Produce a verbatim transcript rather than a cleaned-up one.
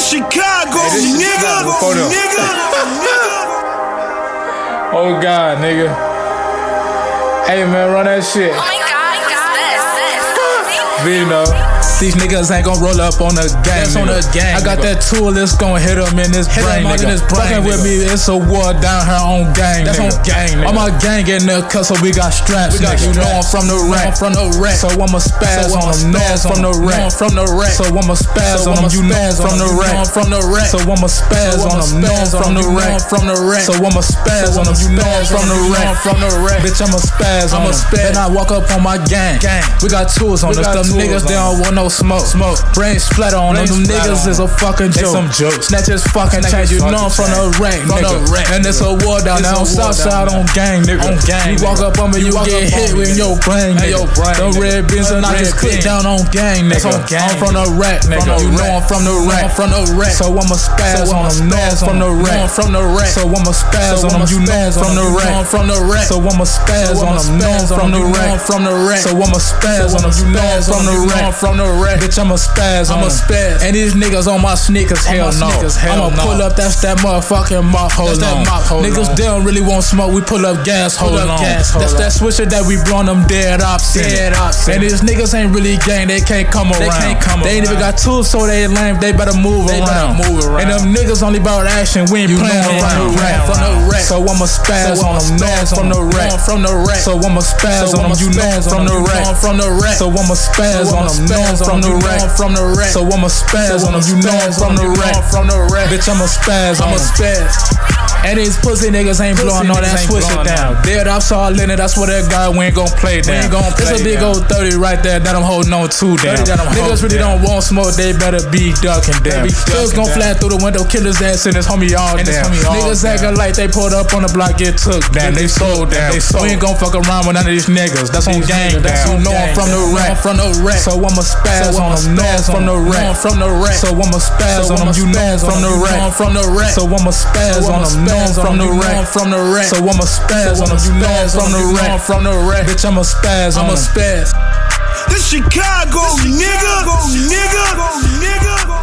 Chicago, hey, this nigga, Chicago, nigga, nigga. Oh God, nigga. Hey man, run that shit. Oh my God, Vino. These niggas ain't gon' roll up on the gang. On the gang I got nigga. That tool, it's gon' hit him in his hit brain, nigga. In his brain, Fucking with me, it's a war down here on gang. That's nigga. on gang, nigga. All my gang in the cut, so we got straps. We got nigga. You know I'm straps. from the rack, from the rack. so I'ma spaz So on I'ma them. Know I'm spaz from on the them. rack, Know I'm from the rack. so I'ma spaz So on them. I'ma You know I'm spaz from on the them. rack, You know I'm from the rack. so I'ma spaz on them. Know I'm from the rack, from the rack. so I'ma spaz on them. You know I'm from the rack, from the rack. bitch I'ma spaz on I'ma them. spaz. Then I walk up on my gang. Gang. We got tools on We us. got Them tools niggas on they don't want no smoke. Smoke. Brain splatter on them. Brain Them splatter niggas on is a fucking They joke. some jokes. Snatch his fucking Snatch change. You his know I'm from fucking the rack, From the nigga. rack, And it's a nigga. war down It's there a on war south down side there. on gang, nigga. On gang, You walk nigga. up on me, You you walk get up hit on me, with nigga. your brain, In nigga. your brain, Them nigga. red beans and I Red just click beans. down on gang, That's nigga. on gang, I'm from the rack, From nigga. the You know rack. I'm from the You know rack. I'm from the rack. So I'ma spaz So on I'ma them. Know I'm spaz from on the them. rack. Know I'm from the rack. So I'ma spaz So on them. I'ma You know I'm spaz from on the them. You know rack. I'm from the rack. So I'ma spaz So on I'ma them. Know I'm spaz from on the them. You know rack. I'm from the rack. So I'ma spaz on them. You know I'm from the rack. From the rack. Bitch, I'ma spaz on I'ma them. spaz. And these niggas on my sneakers, On hell my no. sneakers, hell I'ma no. pull up, that's that motherfucking mop, hold That's that on. mop, hold Niggas, on. they don't really want smoke, we pull up gas, hold Pull up on. gas, hold That's on. that swisher that we blowing them dead ops in. Dead ops in. And these niggas ain't really gang, they can't come They around. can't come They ain't even around. got tools, so they lame, they better move They around. better move around. And them niggas only about action, we ain't You playing know I'm around. from the rack, From the rack. So I'ma spaz So on I'ma them, know I'm spaz from on the them. rack. Know I'm from the rack. So I'ma spaz So on them, I'ma you know I'm spaz from on the them. You know rack. I'm from the rack. So I'ma spaz So on I'ma them, know I'm spaz from on the them. You know rack. I'm from the rack. So I'ma spaz So on them, I'ma you know I'm spaz from on the them. You know rack. I'm from the rack. Bitch, I'ma spaz on I'ma them. spaz. And these pussy niggas ain't Pussy blowing all niggas that ain't switch it blowing down. that. Dead ops all in it, that's what that guy we ain't gon' play down. ain't gon' It's a play big down. old thirty right there that I'm holding on to down. thirty that I'm Niggas holding really down. don't want smoke, they better be ducking down. be Kills ducking gon' down. fly through the window, kill his ass and his homie all And his down. homie all Niggas down. acting like they pulled up on the block, get took down. They sold down. They sold. We ain't gon' fuck around with none of these niggas. That's on These gang niggas, that's down. on You know I'm gang from the down. rack. Know I'm from the rack. So I'ma spaz So on I'ma them, know I'm spaz from on the them. rack. Know I'm from the rack. So I'ma spaz So on them, I'ma you know I'm spaz on from the them. You know rack. I'm from the rack. So I'ma spaz So on I'ma them, know I'm spaz from on the them. You know rack. I'm from the rack. So I'ma spaz on them, you know I'm from the rack. From the rack. Bitch, I'ma spaz on I'ma them. spaz. This Chicago, nigga, nigga, nigga.